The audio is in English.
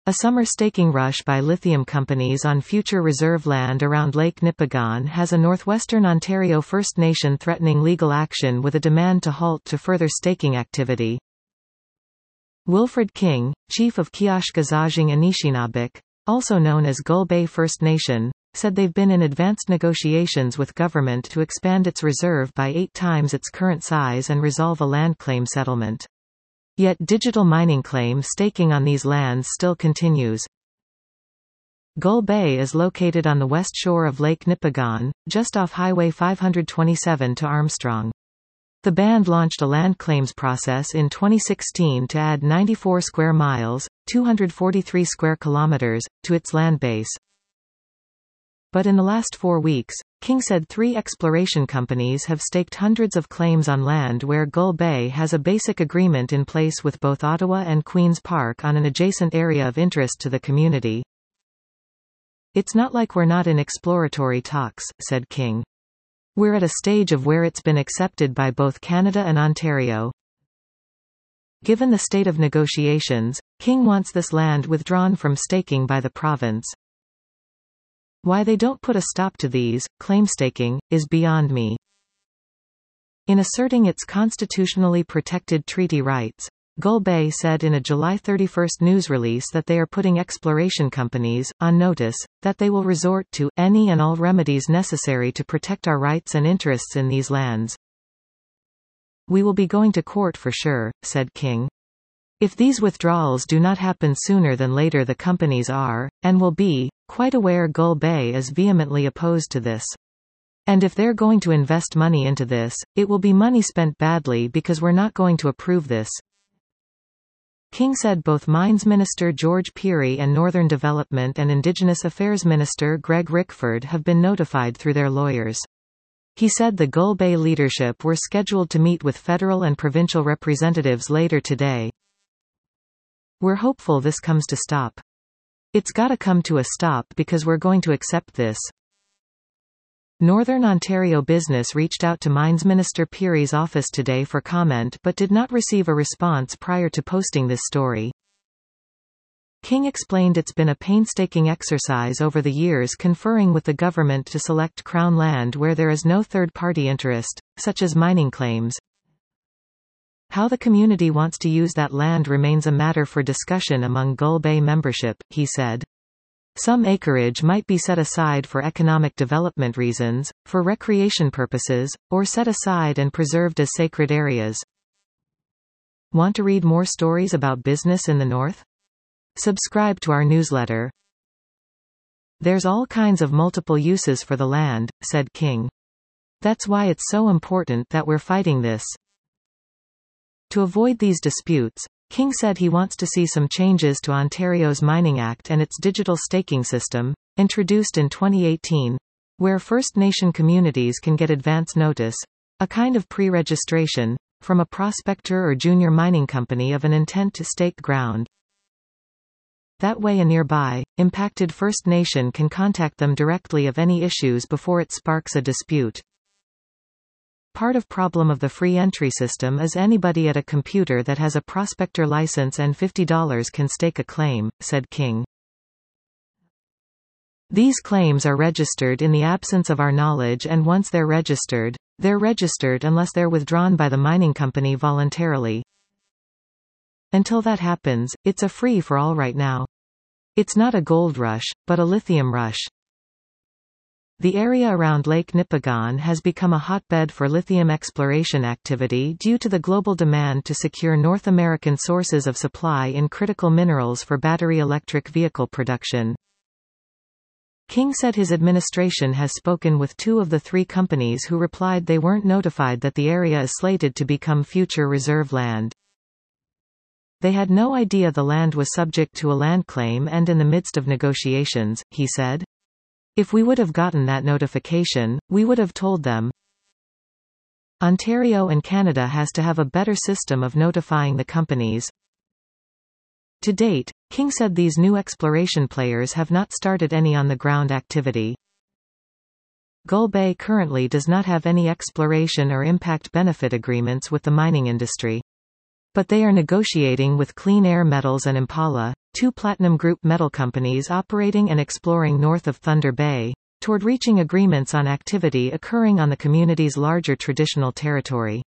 A summer staking rush by lithium companies on future reserve land around Lake Nipigon has a Northwestern Ontario First Nation threatening legal action with a demand to halt to further staking activity. Wilfred King, chief of Kiashkazajing Anishinabek, also known as Gull Bay First Nation, said they've been in advanced negotiations with government to expand its reserve by 8 times its current size and resolve a land claim settlement. Yet digital mining claim staking on these lands still continues. Gull Bay is located on the west shore of Lake Nipigon, just off Highway 527 to Armstrong. The band launched a land claims process in 2016 to add 94 square miles, 243 square kilometers, to its land base. But in the last 4 weeks, King said 3 exploration companies have staked hundreds of claims on land where Gull Bay has a basic agreement in place with both Ottawa and Queen's Park on an adjacent area of interest to the community. "It's not like we're not in exploratory talks," said King. "We're at a stage of where it's been accepted by both Canada and Ontario." Given the state of negotiations, King wants this land withdrawn from staking by the province. Why they don't put a stop to these, claim staking, is beyond me. In asserting its constitutionally protected treaty rights, Gull Bay said in a July 31 news release that they are putting exploration companies on notice, that they will resort to any and all remedies necessary to protect our rights and interests in these lands. "We will be going to court for sure," said King. "If these withdrawals do not happen sooner than later, the companies are, and will be, quite aware Gull Bay is vehemently opposed to this. And if they're going to invest money into this, it will be money spent badly because we're not going to approve this." King said both Mines Minister George Pirie and Northern Development and Indigenous Affairs Minister Greg Rickford have been notified through their lawyers. He said the Gull Bay leadership were scheduled to meet with federal and provincial representatives later today. "We're hopeful this comes to stop. It's gotta come to a stop because we're going to accept this." Northern Ontario Business reached out to Mines Minister Pirie's office today for comment but did not receive a response prior to posting this story. King explained it's been a painstaking exercise over the years conferring with the government to select Crown land where there is no third-party interest, such as mining claims. How the community wants to use that land remains a matter for discussion among Gull Bay membership, he said. Some acreage might be set aside for economic development reasons, for recreation purposes, or set aside and preserved as sacred areas. Want to read more stories about business in the North? Subscribe to our newsletter. "There's all kinds of multiple uses for the land," said King. "That's why it's so important that we're fighting this." To avoid these disputes, King said he wants to see some changes to Ontario's Mining Act and its digital staking system, introduced in 2018, where First Nation communities can get advance notice, a kind of pre-registration, from a prospector or junior mining company of an intent to stake ground. That way a nearby, impacted First Nation can contact them directly of any issues before it sparks a dispute. Part of problem of the free entry system is anybody at a computer that has a prospector license and $50 can stake a claim, said King. These claims are registered in the absence of our knowledge, and once they're registered unless they're withdrawn by the mining company voluntarily. Until that happens, it's a free-for-all right now. It's not a gold rush, but a lithium rush. The area around Lake Nipigon has become a hotbed for lithium exploration activity due to the global demand to secure North American sources of supply in critical minerals for battery electric vehicle production. King said his administration has spoken with 2 of the 3 companies who replied they weren't notified that the area is slated to become future reserve land. They had no idea the land was subject to a land claim and in the midst of negotiations, he said. If we would have gotten that notification, we would have told them. Ontario and Canada has to have a better system of notifying the companies. To date, King said these new exploration players have not started any on-the-ground activity. Gull Bay currently does not have any exploration or impact benefit agreements with the mining industry. But they are negotiating with Clean Air Metals and Impala, two Platinum Group metal companies operating and exploring north of Thunder Bay, toward reaching agreements on activity occurring on the community's larger traditional territory.